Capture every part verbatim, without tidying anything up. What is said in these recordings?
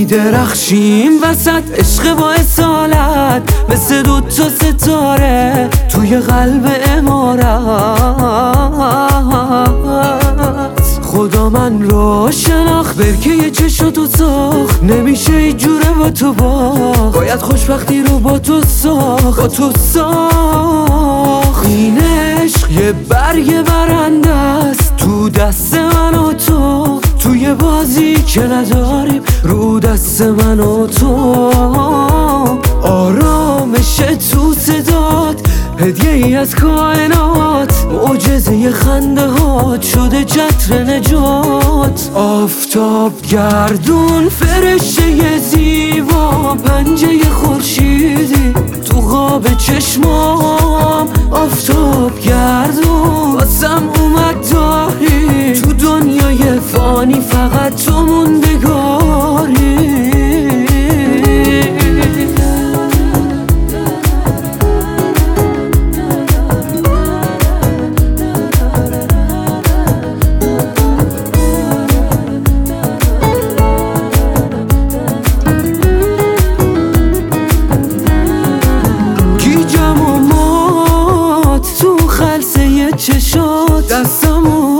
میدرخشیم وسط عشق با اصالت، مثل دوتا ستاره توی قلب امارت. خدا من رو شناخت، برکه چشات و ساخت، نمیشه ایجوره با تو باخت، باید خوشبختی رو با تو ساخت، با تو ساخت. این عشق یه برگ برنده است تو دست من و تو، توی بازی که نداریم رو دست من و تو. آرامش تو صدات، هدیه ای از کائنات، معجزه خنده هات شده چتر نجات. آفتاب گردون فرشته زیبا، پنجه خورشیدی تو خواب چشمام. آفتاب گردون واسم اومد داری، تو دنیای فانی فقط تو موندگاری. چشات دستمو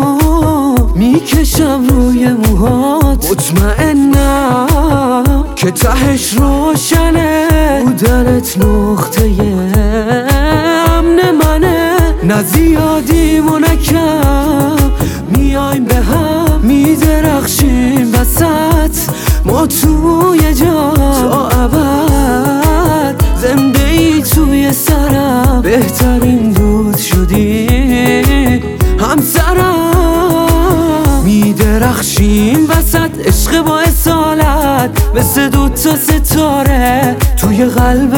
میکشم روی موهات، مطمئنم که تهش روشنه، بودنت نقطه امن منه. نه زیادیم و نه کم، میایم به هم میدرخشیم وسط ما توی جا تا ابد. زنده ای توی سرم، بهترین دوست شدی همسرم. میدرخشیم وسط عشق با اصالت، مثل دوتا ستاره توی قلب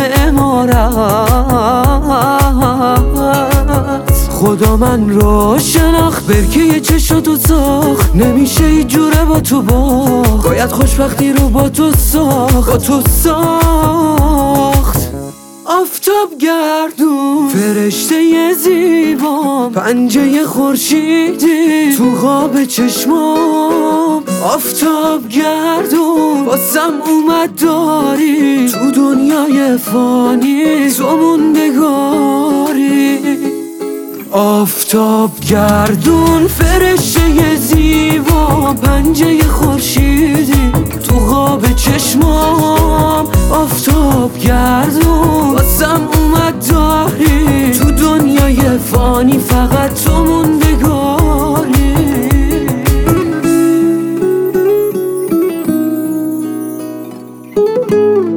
امارت. خدا من رو شناخت، برکه چشات و ساخت، نمیشه ایجوره با تو باخت، باید خوشبختی رو با تو ساخت، با تو ساخت. آفتاب گردون فرشته زیبا، پنجه خورشیدی تو خواب چشمام. آفتاب گردون واسم اومد داری، تو دنیای فانی تو موندگاری. آفتاب گردون فرشته زیبا، پنجه خورشیدی تو خواب چشمام. آفتاب گردون واسم اومد داری، تو دنیای فانی فقط تو موندگاری.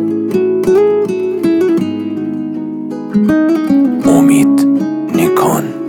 امید نیکان.